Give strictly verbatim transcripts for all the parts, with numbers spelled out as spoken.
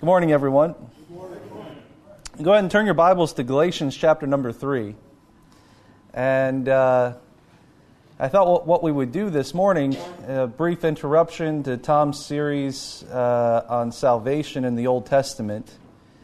Good morning, everyone. Good morning. Go ahead and turn your Bibles to Galatians chapter number three. And uh, I thought what, what we would do this morning, a brief interruption to Tom's series uh, on salvation in the Old Testament,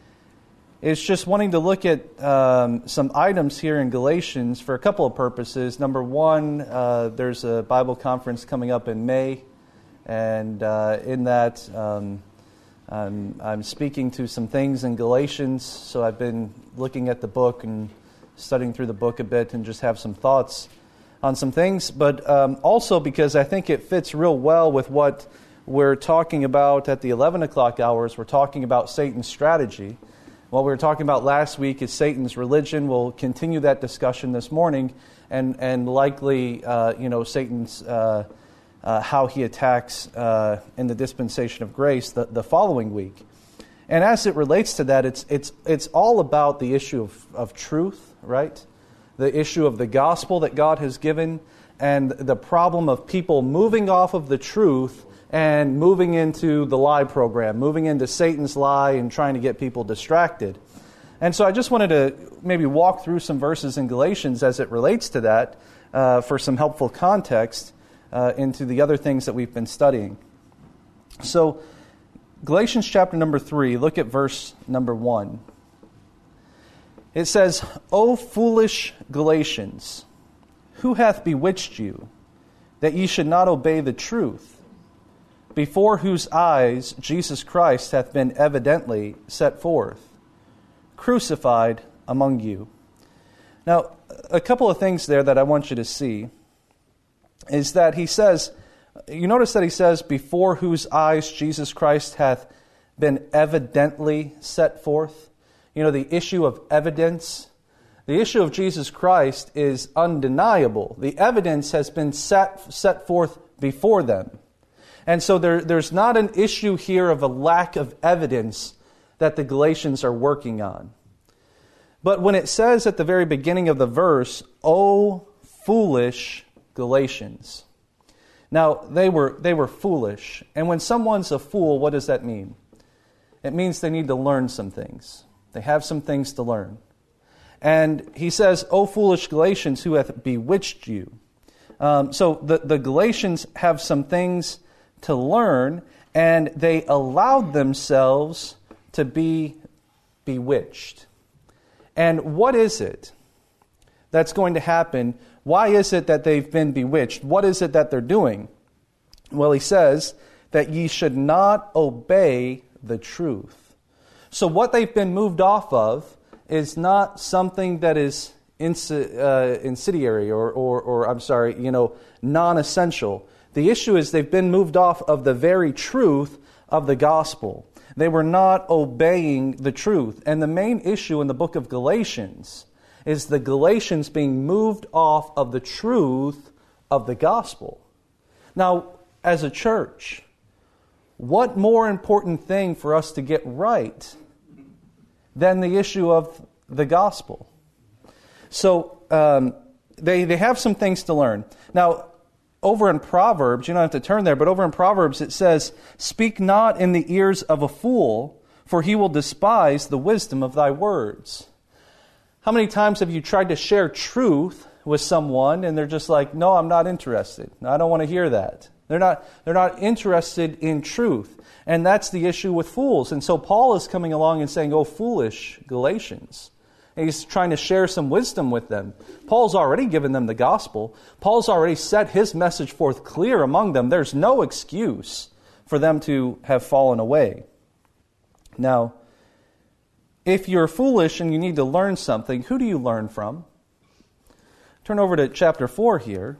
is just wanting to look at um, some items here in Galatians for a couple of purposes. Number one, uh, there's a Bible conference coming up in May, and uh, in that... Um, I'm, I'm speaking to some things in Galatians, so I've been looking at the book and studying through the book a bit and just have some thoughts on some things, but um, also because I think it fits real well with what we're talking about at the eleven o'clock hours. We're talking about Satan's strategy. What we were talking about last week is Satan's religion. We'll continue that discussion this morning, and, and likely, uh, you know, Satan's... Uh, Uh, how he attacks uh, in the dispensation of grace the, the following week. And as it relates to that, it's it's it's all about the issue of, of truth, right? The issue of the gospel that God has given, and the problem of people moving off of the truth and moving into the lie program, moving into Satan's lie and trying to get people distracted. And so I just wanted to maybe walk through some verses in Galatians as it relates to that uh, for some helpful context Uh, into the other things that we've been studying. So, Galatians chapter number three, look at verse number one. It says, O foolish Galatians, who hath bewitched you, that ye should not obey the truth, before whose eyes Jesus Christ hath been evidently set forth, crucified among you. Now, a couple of things there that I want you to see is that he says, you notice that he says, before whose eyes Jesus Christ hath been evidently set forth. You know, the issue of evidence. The issue of Jesus Christ is undeniable. The evidence has been set, set forth before them. And so there, there's not an issue here of a lack of evidence that the Galatians are working on. But when it says at the very beginning of the verse, O foolish Galatians. Now, they were they were foolish. And when someone's a fool, what does that mean? It means they need to learn some things. They have some things to learn. And he says, O foolish Galatians, who hath bewitched you. Um, so the, the Galatians have some things to learn, and they allowed themselves to be bewitched. And what is it that's going to happen? Why is it that they've been bewitched? What is it that they're doing? Well, he says that ye should not obey the truth. So what they've been moved off of is not something that is insi- uh, incendiary or, or, or, I'm sorry, you know, non-essential. The issue is they've been moved off of the very truth of the gospel. They were not obeying the truth. And the main issue in the book of Galatians is the Galatians being moved off of the truth of the gospel. Now, as a church, what more important thing for us to get right than the issue of the gospel? So, um, they, they have some things to learn. Now, over in Proverbs, you don't have to turn there, but over in Proverbs it says, Speak not in the ears of a fool, for he will despise the wisdom of thy words. How many times have you tried to share truth with someone and they're just like, no, I'm not interested. I don't want to hear that. They're not, they're not interested in truth. And that's the issue with fools. And so Paul is coming along and saying, oh, foolish Galatians. And he's trying to share some wisdom with them. Paul's already given them the gospel. Paul's already set his message forth clear among them. There's no excuse for them to have fallen away. Now, if you're foolish and you need to learn something, who do you learn from? Turn over to chapter four here.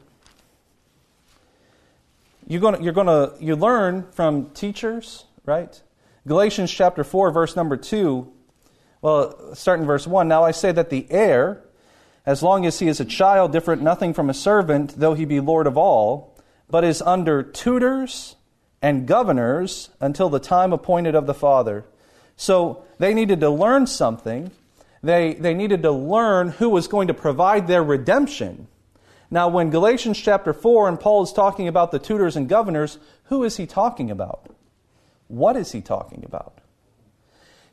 You're going to, you're going to you learn from teachers, right? Galatians chapter four, verse number two. Well, starting verse one. Now I say that the heir, as long as he is a child, different nothing from a servant, though he be Lord of all, but is under tutors and governors until the time appointed of the Father. So they needed to learn something. They, they needed to learn who was going to provide their redemption. Now, when Galatians chapter four and Paul is talking about the tutors and governors, who is he talking about? What is he talking about?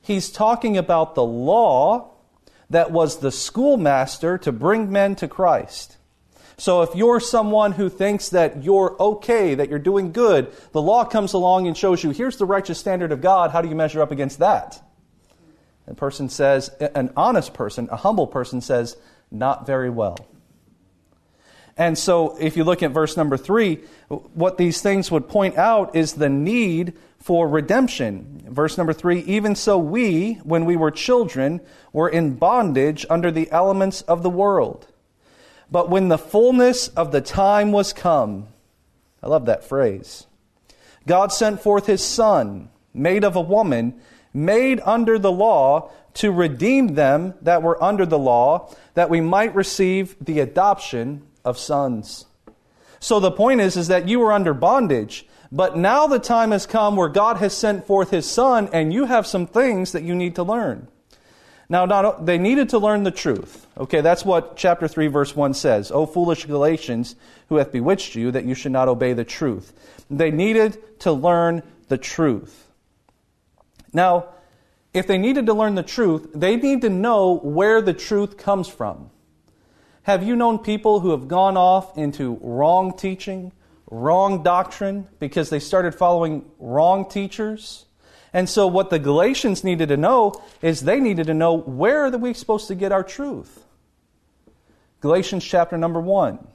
he's talking about the law that was the schoolmaster to bring men to Christ. So if you're someone who thinks that you're okay, that you're doing good, the law comes along and shows you, here's the righteous standard of God, how do you measure up against that? The person says, an honest person, a humble person says, not very well. And so if you look at verse number three, what these things would point out is the need for redemption. Verse number three, even so we, when we were children, were in bondage under the elements of the world. But when the fullness of the time was come, I love that phrase, God sent forth His Son, made of a woman, made under the law, to redeem them that were under the law, that we might receive the adoption of sons. So the point is, is that you were under bondage, but now the time has come where God has sent forth His Son, and you have some things that you need to learn. Now, not, they needed to learn the truth. Okay, that's what chapter three, verse one says. O foolish Galatians, who hath bewitched you, that you should not obey the truth. They needed to learn the truth. Now, if they needed to learn the truth, they need to know where the truth comes from. Have you known people who have gone off into wrong teaching, wrong doctrine, because they started following wrong teachers? And so what the Galatians needed to know is they needed to know, where are we supposed to get our truth? Galatians chapter number one.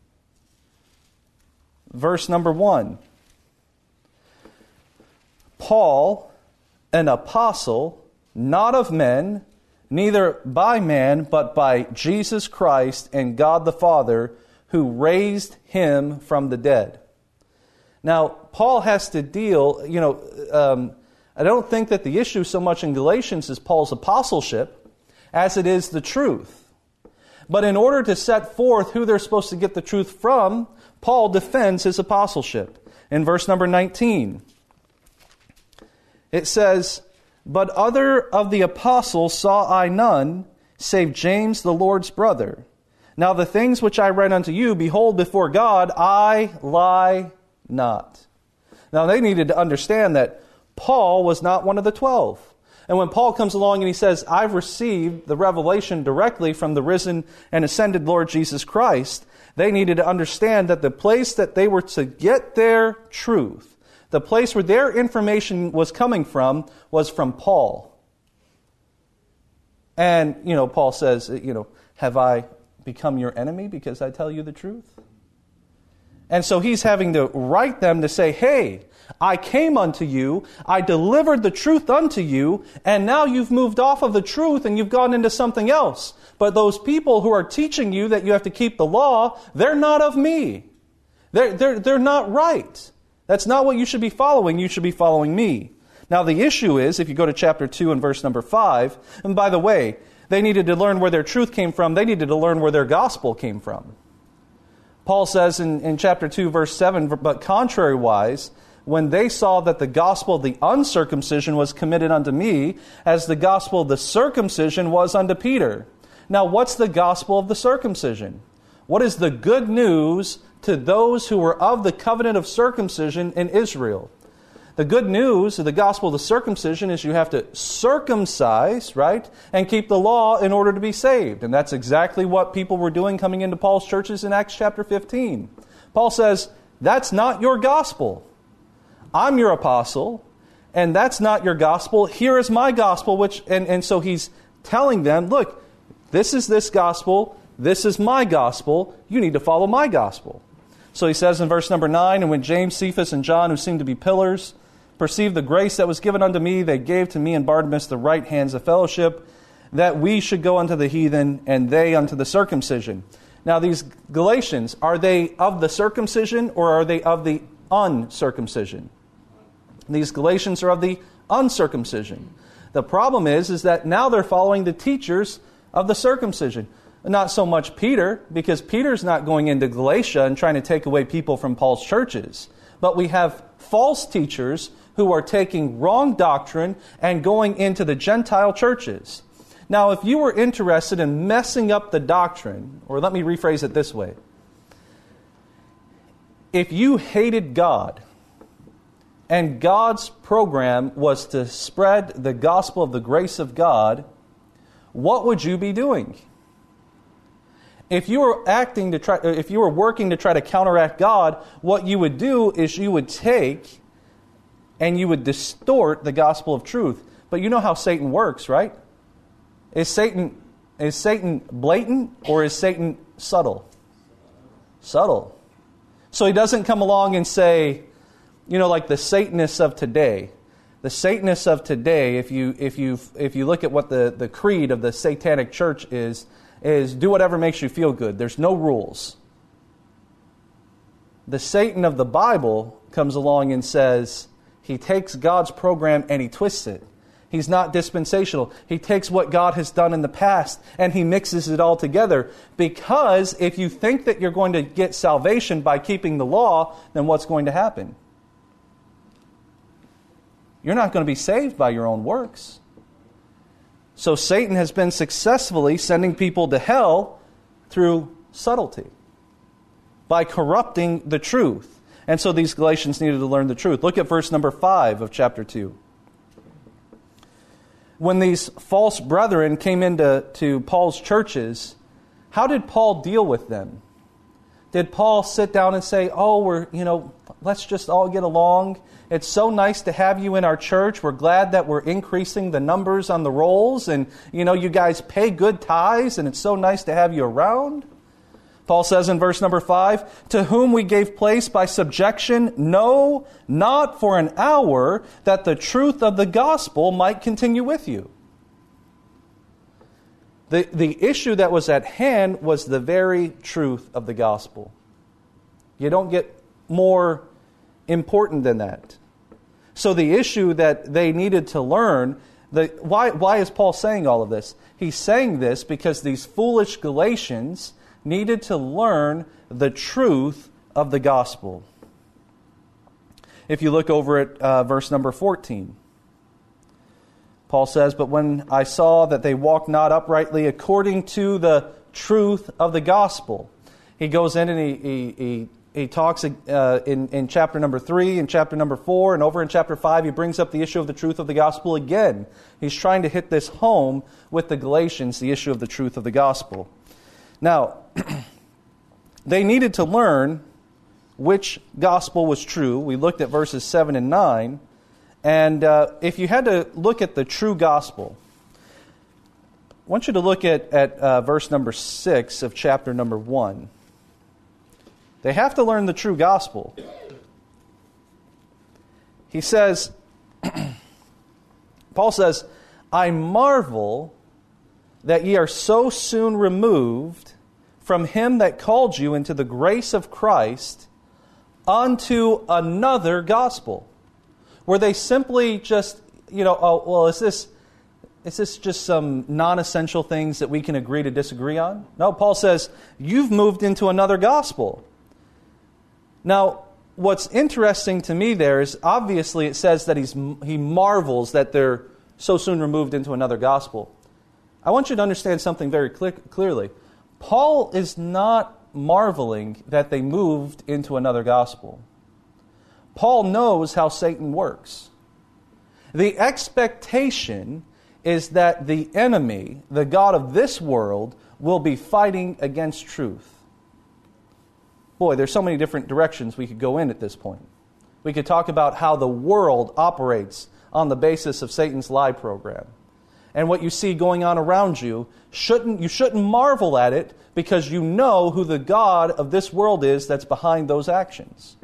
Verse number one. Paul, an apostle, not of men, neither by man, but by Jesus Christ and God the Father, who raised Him from the dead. Now, Paul has to deal, you know, um, I don't think that the issue so much in Galatians is Paul's apostleship as it is the truth. But in order to set forth who they're supposed to get the truth from, Paul defends his apostleship. In verse number nineteen, it says, but other of the apostles saw I none, save James the Lord's brother. Now the things which I read unto you, behold, before God, I lie not. Now they needed to understand that Paul was not one of the twelve. And when Paul comes along and he says, I've received the revelation directly from the risen and ascended Lord Jesus Christ, they needed to understand that the place that they were to get their truth, the place where their information was coming from, was from Paul. And, you know, Paul says, you know, have I become your enemy because I tell you the truth? And so he's having to write them to say, hey, I came unto you, I delivered the truth unto you, and now you've moved off of the truth and you've gone into something else. But those people who are teaching you that you have to keep the law, they're not of me. They're, they're, they're not right. That's not what you should be following. You should be following me. Now the issue is, if you go to chapter two and verse number five, and by the way, they needed to learn where their truth came from. They needed to learn where their gospel came from. Paul says in, in chapter two, verse seven, but contrariwise, when they saw that the gospel of the uncircumcision was committed unto me, as the gospel of the circumcision was unto Peter. Now, what's the gospel of the circumcision? What is the good news to those who were of the covenant of circumcision in Israel? The good news of the gospel of the circumcision is you have to circumcise, right, and keep the law in order to be saved. And that's exactly what people were doing coming into Paul's churches in Acts chapter fifteen. Paul says, that's not your gospel. I'm your apostle, and that's not your gospel. Here is my gospel, which, and, and so he's telling them, look, this is this gospel, this is my gospel, you need to follow my gospel. So he says in verse number nine, and when James, Cephas, and John, who seemed to be pillars, perceived the grace that was given unto me, they gave to me and Barnabas the right hands of fellowship, that we should go unto the heathen, and they unto the circumcision. Now these Galatians, are they of the circumcision, or are they of the uncircumcision? These Galatians are of the uncircumcision. The problem is, is that now they're following the teachers of the circumcision. Not so much Peter, because Peter's not going into Galatia and trying to take away people from Paul's churches. But we have false teachers who are taking wrong doctrine and going into the Gentile churches. Now, if you were interested in messing up the doctrine, or let me rephrase it this way. If you hated God, and God's program was to spread the gospel of the grace of God, what would you be doing? If you were acting to try, if you were working to try to counteract God, what you would do is you would take and you would distort the gospel of truth. But you know how Satan works, right? Is Satan is Satan blatant or is Satan subtle? Subtle. So he doesn't come along and say, you know, like the Satanists of today. The Satanists of today, if you if you if you look at what the, the creed of the Satanic Church is, is do whatever makes you feel good. There's no rules. The Satan of the Bible comes along and says he takes God's program and he twists it. He's not dispensational. He takes what God has done in the past and he mixes it all together. Because if you think that you're going to get salvation by keeping the law, then what's going to happen? You're not going to be saved by your own works. So Satan has been successfully sending people to hell through subtlety, by corrupting the truth. And so these Galatians needed to learn the truth. Look at verse number five of chapter two. When these false brethren came into to Paul's churches, how did Paul deal with them? Did Paul sit down and say, oh, we're, you know, let's just all get along. It's so nice to have you in our church. We're glad that we're increasing the numbers on the rolls. And, you know, you guys pay good tithes and it's so nice to have you around. Paul says in verse number five, to whom we gave place by subjection, no, not for an hour, that the truth of the gospel might continue with you. The, the issue that was at hand was the very truth of the gospel. You don't get more important than that. So the issue that they needed to learn, the, why, why is Paul saying all of this? He's saying this because these foolish Galatians needed to learn the truth of the gospel. If you look over at uh, verse number fourteen, Paul says, but when I saw that they walked not uprightly according to the truth of the gospel. He goes in and he he, he, he talks uh, in, in chapter number three, in chapter number four, and over in chapter five, he brings up the issue of the truth of the gospel again. He's trying to hit this home with the Galatians, the issue of the truth of the gospel. Now, they needed to learn which gospel was true. We looked at verses seven and nine. And uh, if you had to look at the true gospel, I want you to look at, at uh, verse number six of chapter number one. They have to learn the true gospel. He says, Paul says, I marvel that ye are so soon removed from him that called you into the grace of Christ unto another gospel. Were they simply just, you know, oh, well, is this is this just some non-essential things that we can agree to disagree on? No, Paul says, you've moved into another gospel. Now, what's interesting to me there is, obviously it says that he's he marvels that they're so soon removed into another gospel. I want you to understand something very clear, clearly. Paul is not marveling that they moved into another gospel. Paul knows how Satan works. The expectation is that the enemy, the god of this world, will be fighting against truth. Boy, there's so many different directions we could go in at this point. We could talk about how the world operates on the basis of Satan's lie program. And what you see going on around you, shouldn't you shouldn't marvel at it because you know who the god of this world is that's behind those actions.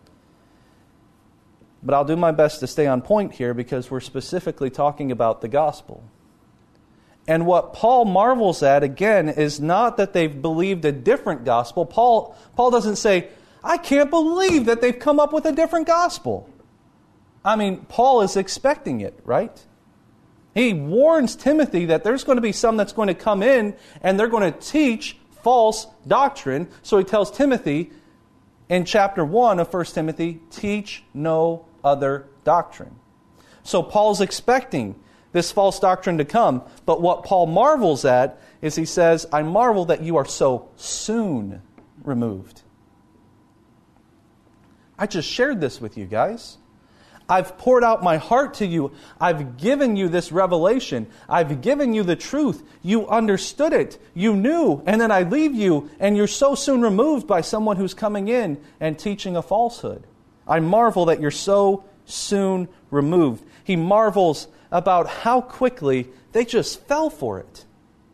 But I'll do my best to stay on point here because we're specifically talking about the gospel. And what Paul marvels at, again, is not that they've believed a different gospel. Paul, Paul doesn't say, I can't believe that they've come up with a different gospel. I mean, Paul is expecting it, right? He warns Timothy that there's going to be some that's going to come in and they're going to teach false doctrine. So he tells Timothy in chapter one of First Timothy, teach no other doctrine. So Paul's expecting this false doctrine to come. But what Paul marvels at is he says, I marvel that you are so soon removed. I just shared this with you guys. I've poured out my heart to you. I've given you this revelation. I've given you the truth. You understood it. You knew. And then I leave you, and you're so soon removed by someone who's coming in and teaching a falsehood. I marvel that you're so soon removed. He marvels about how quickly they just fell for it.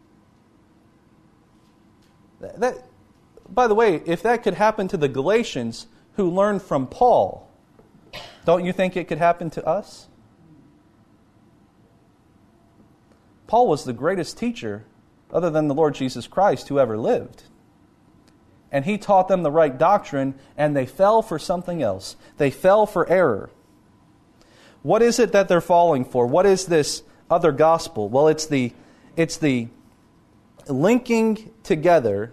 That, by the way, if that could happen to the Galatians who learned from Paul, don't you think it could happen to us? Paul was the greatest teacher, other than the Lord Jesus Christ, who ever lived. And he taught them the right doctrine, and they fell for something else. They fell for error. What is it that they're falling for? What is this other gospel? Well, it's the it's the linking together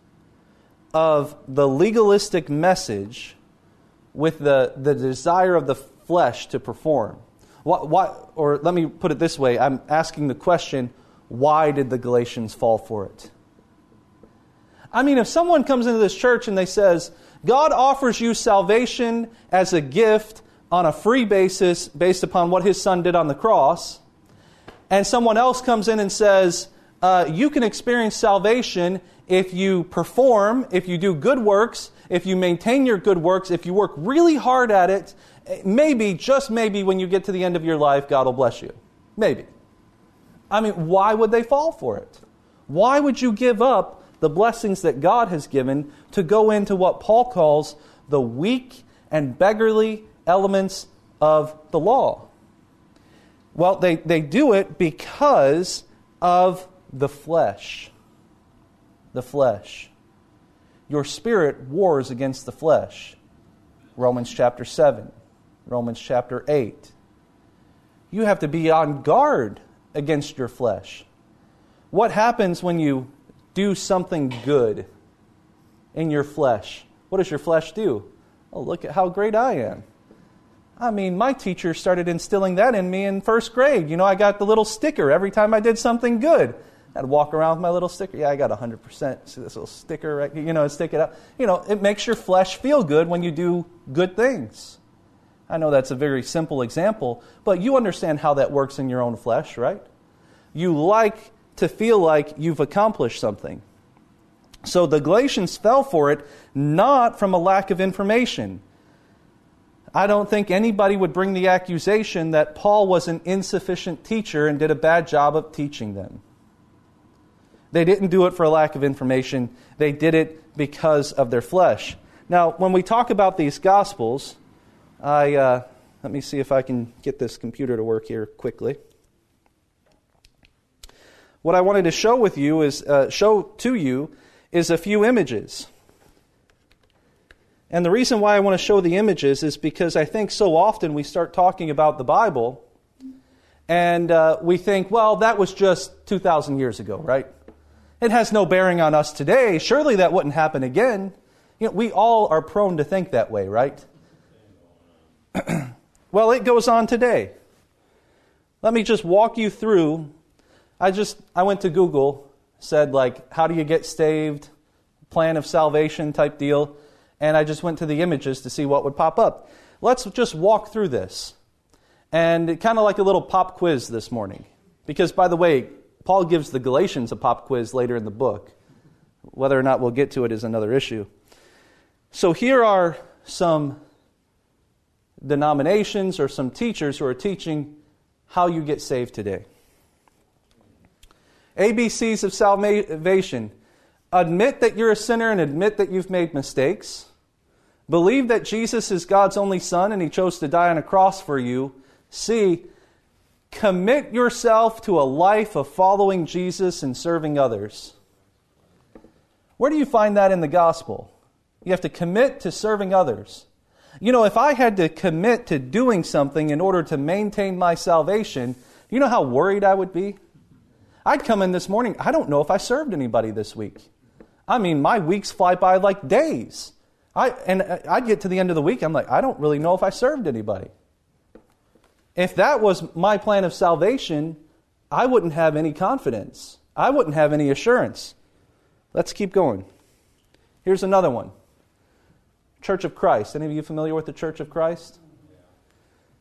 of the legalistic message with the, the desire of the flesh to perform. What, what, or let me put it this way, I'm asking the question, why did the Galatians fall for it? I mean, if someone comes into this church and they says, God offers you salvation as a gift on a free basis based upon what His Son did on the cross, and someone else comes in and says, uh, you can experience salvation if you perform, if you do good works, if you maintain your good works, if you work really hard at it, maybe, just maybe, when you get to the end of your life, God will bless you. Maybe. I mean, why would they fall for it? Why would you give up the blessings that God has given to go into what Paul calls the weak and beggarly elements of the law? Well, they, they do it because of the flesh. The flesh. Your spirit wars against the flesh. Romans chapter seven. Romans chapter eight. You have to be on guard against your flesh. What happens when you do something good in your flesh? What does your flesh do? Oh, look at how great I am. I mean, my teacher started instilling that in me in first grade. You know, I got the little sticker every time I did something good. I'd walk around with my little sticker. Yeah, I got one hundred percent. See this little sticker right here? You know, stick it up. You know, it makes your flesh feel good when you do good things. I know that's a very simple example, but you understand how that works in your own flesh, right? You like to feel like you've accomplished something. So the Galatians fell for it not from a lack of information. I don't think anybody would bring the accusation that Paul was an insufficient teacher and did a bad job of teaching them. They didn't do it for a lack of information. They did it because of their flesh. Now, when we talk about these Gospels, I uh, let me see if I can get this computer to work here quickly. What I wanted to show with you is uh, show to you is a few images. And the reason why I want to show the images is because I think so often we start talking about the Bible and uh, we think, well, that was just two thousand years ago, right? It has no bearing on us today. Surely that wouldn't happen again. You know, we all are prone to think that way, right? Well, it goes on today. Let me just walk you through. I just, I went to Google, said like, how do you get saved? Plan of salvation type deal. And I just went to the images to see what would pop up. Let's just walk through this. And kind of like a little pop quiz this morning. Because, by the way, Paul gives the Galatians a pop quiz later in the book. Whether or not we'll get to it is another issue. So here are some denominations or some teachers who are teaching how you get saved today. A B Cs of salvation. Admit that you're a sinner and admit that you've made mistakes. Believe that Jesus is God's only Son and He chose to die on a cross for you. C. Commit yourself to a life of following Jesus and serving others. Where do you find that in the gospel? You have to commit to serving others. You know, if I had to commit to doing something in order to maintain my salvation, you know how worried I would be? I'd come in this morning, I don't know if I served anybody this week. I mean, my weeks fly by like days. I and I'd get to the end of the week, I'm like, I don't really know if I served anybody. If that was my plan of salvation, I wouldn't have any confidence. I wouldn't have any assurance. Let's keep going. Here's another one. Church of Christ. Any of you familiar with the Church of Christ?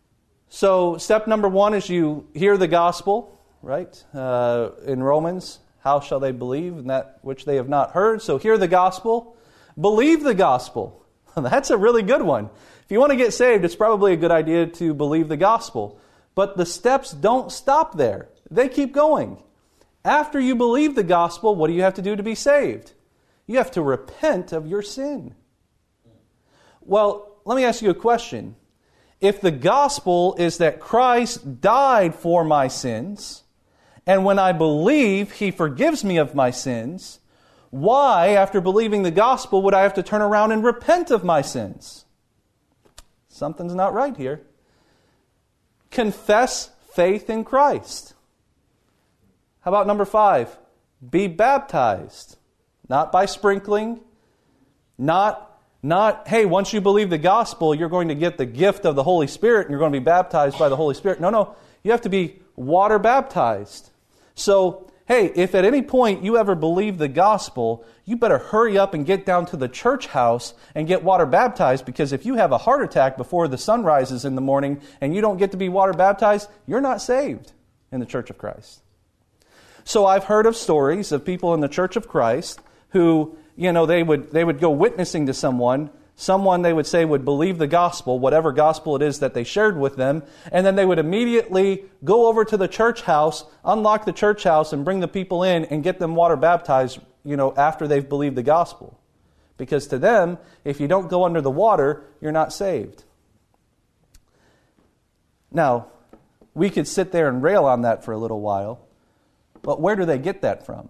So step number one is you hear the gospel, right? Uh, in Romans, how shall they believe in that which they have not heard? So hear the gospel, believe the gospel. That's a really good one. If you want to get saved, it's probably a good idea to believe the gospel. But the steps don't stop there. They keep going. After you believe the gospel, what do you have to do to be saved? You have to repent of your sin. Well, let me ask you a question. If the gospel is that Christ died for my sins, and when I believe, He forgives me of my sins, why, after believing the gospel, would I have to turn around and repent of my sins? Something's not right here. Confess faith in Christ. How about number five? Be baptized. Not by sprinkling. Not, not, hey, once you believe the gospel, you're going to get the gift of the Holy Spirit and you're going to be baptized by the Holy Spirit. No, no. You have to be water baptized. So, hey, if at any point you ever believe the gospel, you better hurry up and get down to the church house and get water baptized, because if you have a heart attack before the sun rises in the morning and you don't get to be water baptized, you're not saved in the Church of Christ. So I've heard of stories of people in the Church of Christ who, you know, they would they would go witnessing to someone. Someone, they would say, would believe the gospel, whatever gospel it is that they shared with them, and then they would immediately go over to the church house, unlock the church house, and bring the people in and get them water baptized, you know, after they've believed the gospel. Because to them, if you don't go under the water, you're not saved. Now, we could sit there and rail on that for a little while, but where do they get that from?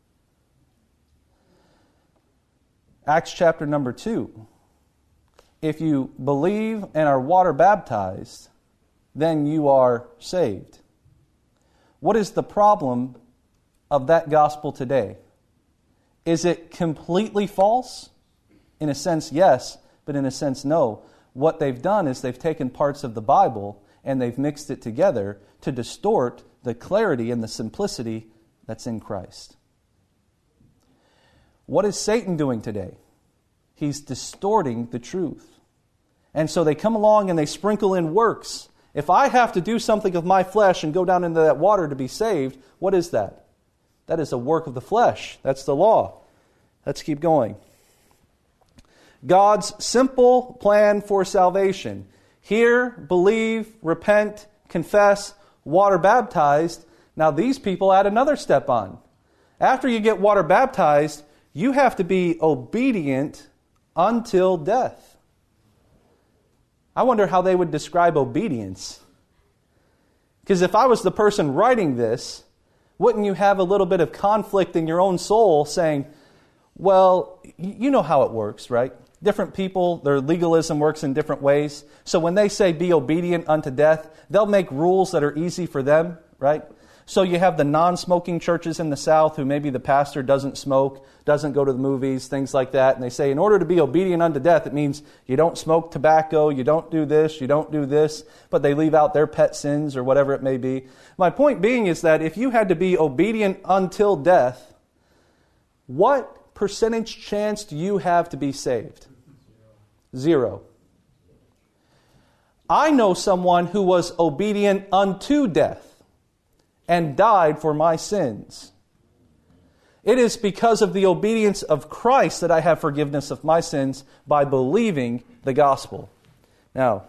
Acts chapter number two. If you believe and are water baptized, then you are saved. What is the problem of that gospel today? Is it completely false? In a sense, yes, but in a sense, no. What they've done is they've taken parts of the Bible and they've mixed it together to distort the clarity and the simplicity that's in Christ. What is Satan doing today? He's distorting the truth. And so they come along and they sprinkle in works. If I have to do something of my flesh and go down into that water to be saved, what is that? That is a work of the flesh. That's the law. Let's keep going. God's simple plan for salvation. Hear, believe, repent, confess, water baptized. Now these people add another step on. After you get water baptized, you have to be obedient until death. I wonder how they would describe obedience. Because if I was the person writing this, wouldn't you have a little bit of conflict in your own soul saying, well, you know how it works, right? Different people, their legalism works in different ways. So when they say be obedient unto death, they'll make rules that are easy for them, right? So you have the non-smoking churches in the South who maybe the pastor doesn't smoke, doesn't go to the movies, things like that. And they say in order to be obedient unto death, it means you don't smoke tobacco, you don't do this, you don't do this. But they leave out their pet sins or whatever it may be. My point being is that if you had to be obedient until death, what percentage chance do you have to be saved? Zero. I know someone who was obedient unto death and died for my sins. It is because of the obedience of Christ that I have forgiveness of my sins by believing the gospel. Now,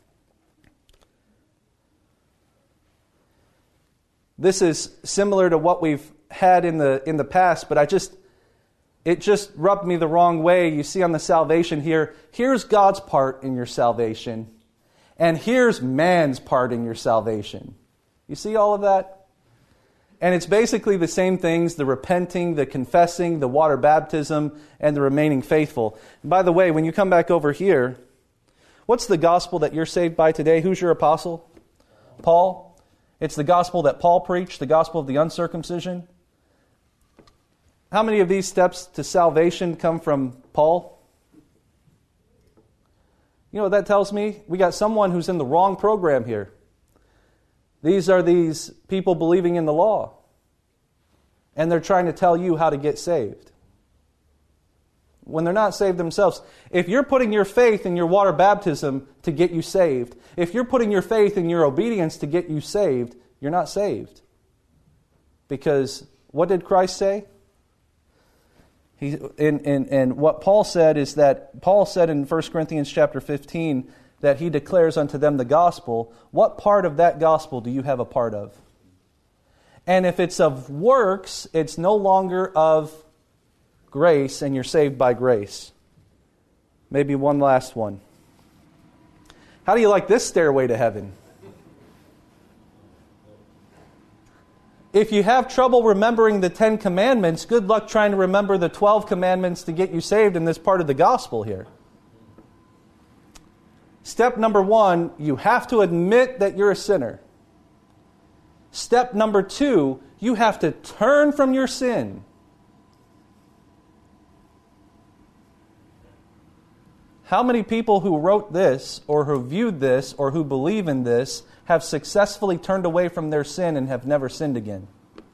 this is similar to what we've had in the in the past, but I just it just rubbed me the wrong way. You see on the salvation here, here's God's part in your salvation, and here's man's part in your salvation. You see all of that? And it's basically the same things, the repenting, the confessing, the water baptism, and the remaining faithful. And by the way, when you come back over here, what's the gospel that you're saved by today? Who's your apostle? Paul. It's the gospel that Paul preached, the gospel of the uncircumcision. How many of these steps to salvation come from Paul? You know what that tells me? We got someone who's in the wrong program here. These are these people believing in the law. And they're trying to tell you how to get saved. when they're not saved themselves. If you're putting your faith in your water baptism to get you saved, if you're putting your faith in your obedience to get you saved, you're not saved. Because what did Christ say? He, and, and, and what Paul said is that, Paul said in First Corinthians chapter fifteen, that he declares unto them the gospel. What part of that gospel do you have a part of? And if it's of works, it's no longer of grace, and you're saved by grace. Maybe one last one. How do you like this stairway to heaven? If you have trouble remembering the Ten Commandments, good luck trying to remember the twelve commandments to get you saved in this part of the gospel here. Step number one, you have to admit that you're a sinner. Step number two, you have to turn from your sin. How many people who wrote this, or who viewed this, or who believe in this, have successfully turned away from their sin and have never sinned again?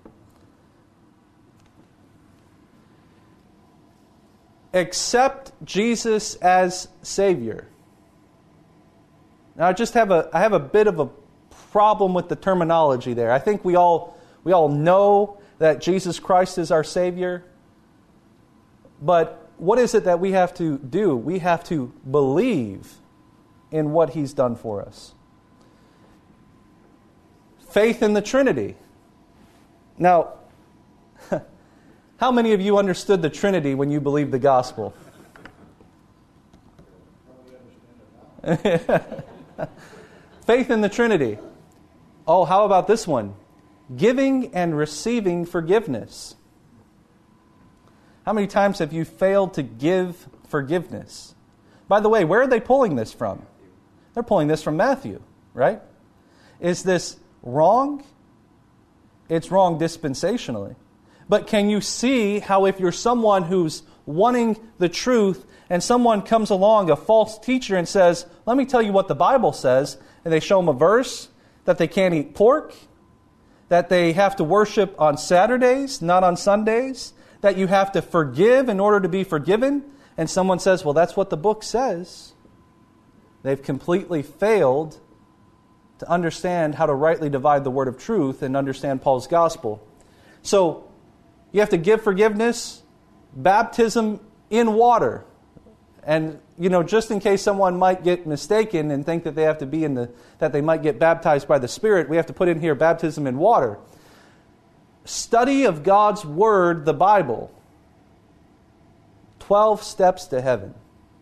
Accept Jesus as Savior. Now, I just have a I have a bit of a problem with the terminology there. I think we all we all know that Jesus Christ is our Savior. But what is it that we have to do? We have to believe in what He's done for us. Faith in the Trinity. Now, how many of you understood the Trinity when you believed the gospel? Faith in the Trinity. Oh, how about this one? Giving and receiving forgiveness. How many times have you failed to give forgiveness? By the way, where are they pulling this from? They're pulling this from Matthew, right? Is this wrong? It's wrong dispensationally. But can you see how if you're someone who's wanting the truth and someone comes along, a false teacher, and says, let me tell you what the Bible says, and they show them a verse that they can't eat pork, that they have to worship on Saturdays, not on Sundays, that you have to forgive in order to be forgiven, and someone says, well, that's what the book says. They've completely failed to understand how to rightly divide the word of truth and understand Paul's gospel. So, you have to give forgiveness, baptism in water. And, you know, just in case someone might get mistaken and think that they have to be in the, that they might get baptized by the Spirit, we have to put in here baptism in water. Study of God's Word, the Bible. Twelve steps to heaven.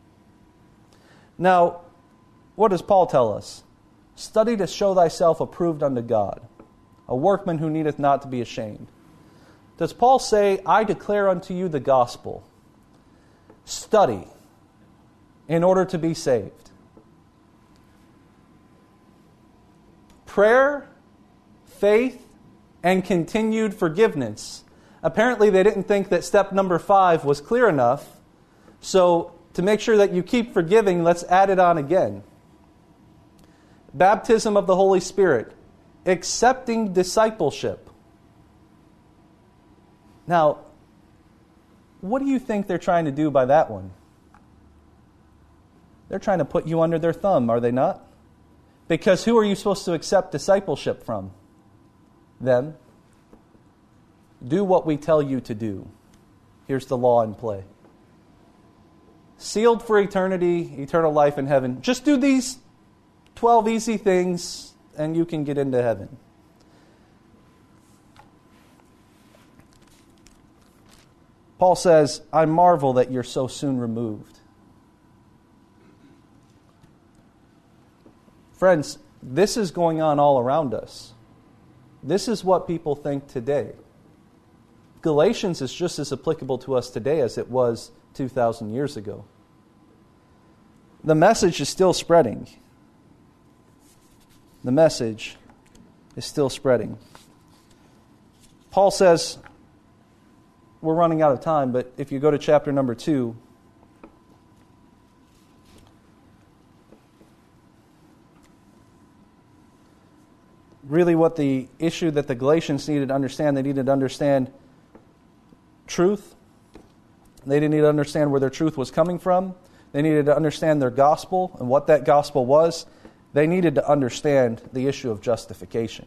Now, what does Paul tell us? Study to show thyself approved unto God, a workman who needeth not to be ashamed. Does Paul say, I declare unto you the gospel? Study in order to be saved. Prayer, faith, and continued forgiveness. Apparently they didn't think that step number five was clear enough. So to make sure that you keep forgiving, let's add it on again. Baptism of the Holy Spirit. Accepting discipleship. Now, what do you think they're trying to do by that one? They're trying to put you under their thumb, are they not? Because who are you supposed to accept discipleship from? Them. Do what we tell you to do. Here's the law in play. Sealed for eternity, eternal life in heaven. Just do these twelve easy things and you can get into heaven. Paul says, I marvel that you're so soon removed. Friends, this is going on all around us. This is what people think today. Galatians is just as applicable to us today as it was two thousand years ago. The message is still spreading. The message is still spreading. Paul says, we're running out of time, but if you go to chapter number two, really what the issue that the Galatians needed to understand, they needed to understand truth. They didn't need to understand where their truth was coming from. They needed to understand their gospel and what that gospel was. They needed to understand the issue of justification.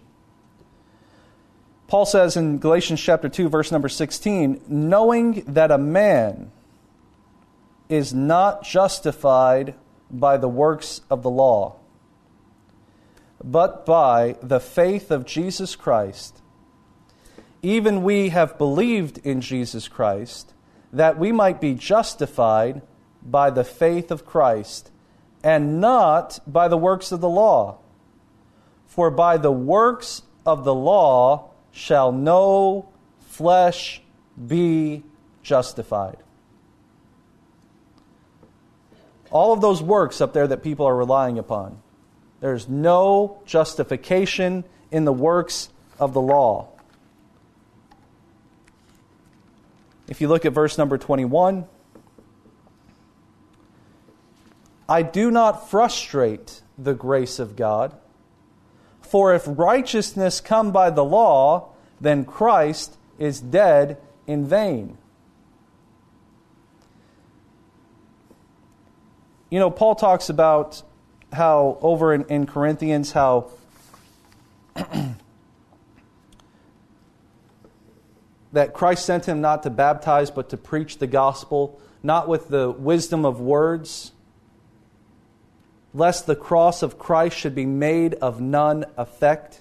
Paul says in Galatians chapter two, verse number sixteen, knowing that a man is not justified by the works of the law, but by the faith of Jesus Christ. Even we have believed in Jesus Christ, that we might be justified by the faith of Christ, and not by the works of the law. For by the works of the law shall no flesh be justified. All of those works up there that people are relying upon, there's no justification in the works of the law. If you look at verse number twenty-one, I do not frustrate the grace of God, for if righteousness come by the law, then Christ is dead in vain. You know, Paul talks about how over in, in Corinthians, how that Christ sent him not to baptize, but to preach the gospel, not with the wisdom of words, lest the cross of Christ should be made of none effect.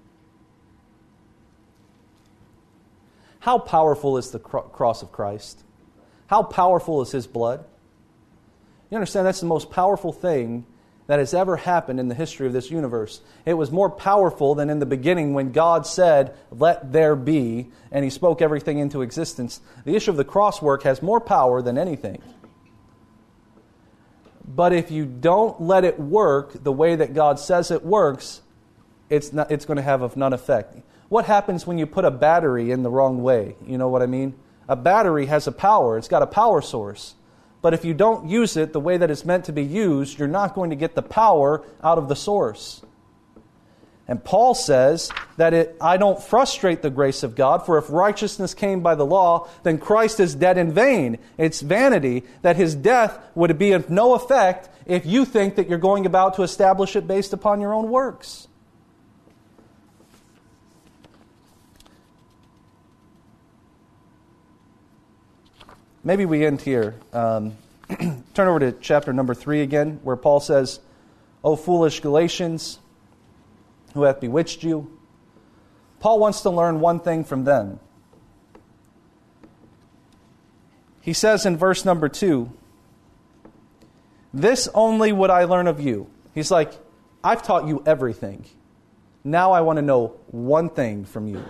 How powerful is the cross of Christ? How powerful is His blood? You understand, that's the most powerful thing that has ever happened in the history of this universe. It was more powerful than in the beginning when God said, let there be, and He spoke everything into existence. The issue of the cross work has more power than anything. But if you don't let it work the way that God says it works, it's not, it's going to have of none effect. What happens when you put a battery in the wrong way? You know what I mean? A battery has a power. It's got a power source. But if you don't use it the way that it's meant to be used, you're not going to get the power out of the source. And Paul says that it, I don't frustrate the grace of God, for if righteousness came by the law, then Christ is dead in vain. It's vanity that His death would be of no effect if you think that you're going about to establish it based upon your own works. Maybe we end here. Um, turn over to chapter number three again, where Paul says, O foolish Galatians, who hath bewitched you? Paul wants to learn one thing from them. He says in verse number two, this only would I learn of you. He's like, I've taught you everything. Now I want to know one thing from you.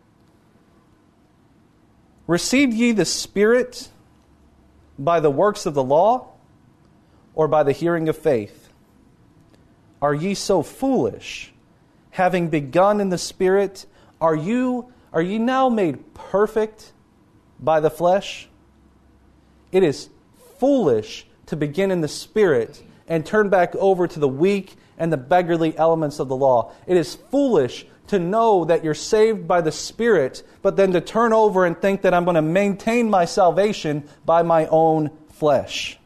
Received ye the Spirit by the works of the law, or by the hearing of faith? Are ye so foolish? Having begun in the Spirit, are you are ye now made perfect by the flesh? It is foolish to begin in the Spirit and turn back over to the weak and the beggarly elements of the law. It is foolish to know that you're saved by the Spirit, but then to turn over and think that I'm going to maintain my salvation by my own flesh.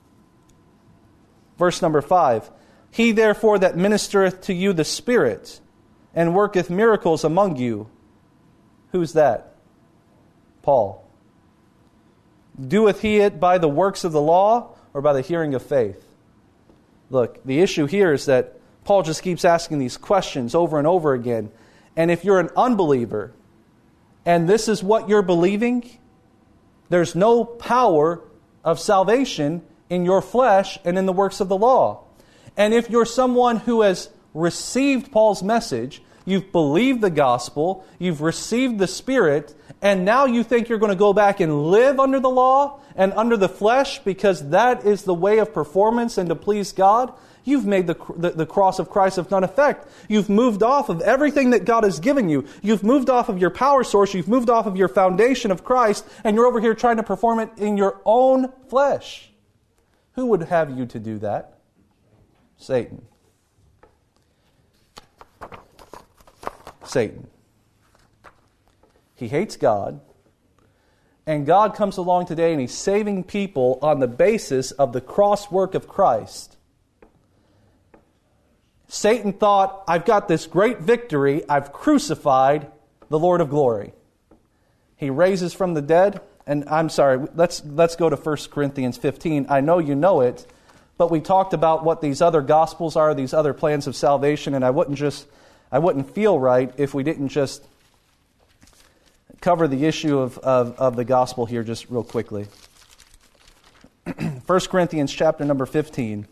Verse number five. He therefore that ministereth to you the Spirit, and worketh miracles among you. Who's that? Paul. Doeth he it by the works of the law, or by the hearing of faith? Look, the issue here is that Paul just keeps asking these questions over and over again. And if you're an unbeliever, and this is what you're believing, there's no power of salvation in your flesh and in the works of the law. And if you're someone who has received Paul's message, you've believed the gospel, you've received the Spirit, and now you think you're going to go back and live under the law and under the flesh because that is the way of performance and to please God, you've made the, the, the cross of Christ of none effect. You've moved off of everything that God has given you. You've moved off of your power source. You've moved off of your foundation of Christ, and you're over here trying to perform it in your own flesh. Who would have you to do that? Satan. Satan. He hates God, And God comes along today and He's saving people on the basis of the cross work of Christ. Satan thought, I've got this great victory. I've crucified the Lord of glory. He raises from the dead. And I'm sorry, let's let's go to First Corinthians fifteen. I know you know it, but we talked about what these other gospels are, these other plans of salvation, and I wouldn't just I wouldn't feel right if we didn't just cover the issue of, of, of the gospel here just real quickly. First Corinthians chapter number fifteen.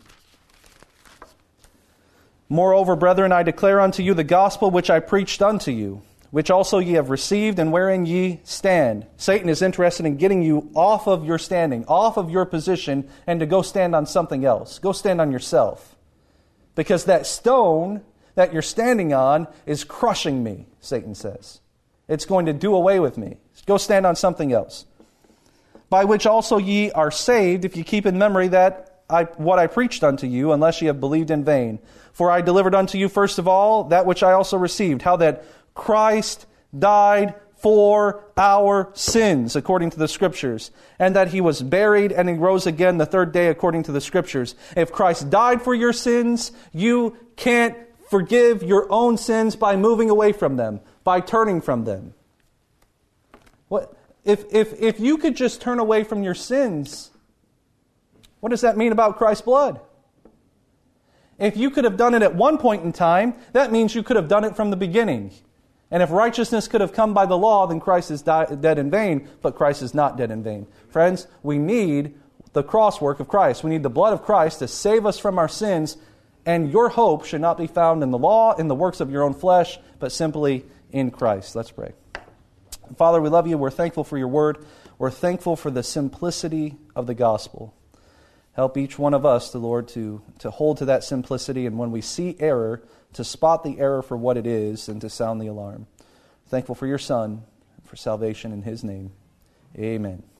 Moreover, brethren, I declare unto you the gospel which I preached unto you, which also ye have received, and wherein ye stand. Satan is interested in getting you off of your standing, off of your position, and to go stand on something else. Go stand on yourself. Because that stone that you're standing on is crushing me, Satan says. It's going to do away with me. Go stand on something else. By which also ye are saved, if ye keep in memory that I, what I preached unto you, unless ye have believed in vain. For I delivered unto you first of all that which I also received, how that Christ died for our sins, according to the Scriptures, and that He was buried and He rose again the third day, according to the Scriptures. If Christ died for your sins, you can't forgive your own sins by moving away from them, by turning from them. What if if if you could just turn away from your sins? What does that mean about Christ's blood? If you could have done it at one point in time, that means you could have done it from the beginning. And if righteousness could have come by the law, then Christ is di- dead in vain, but Christ is not dead in vain. Friends, we need the cross work of Christ. We need the blood of Christ to save us from our sins, and your hope should not be found in the law, in the works of your own flesh, but simply in Christ. Let's pray. Father, we love you. We're thankful for your word. We're thankful for the simplicity of the gospel. Help each one of us, the Lord, to, to hold to that simplicity, and when we see error, to spot the error for what it is and to sound the alarm. Thankful for your Son, for salvation in His name. Amen.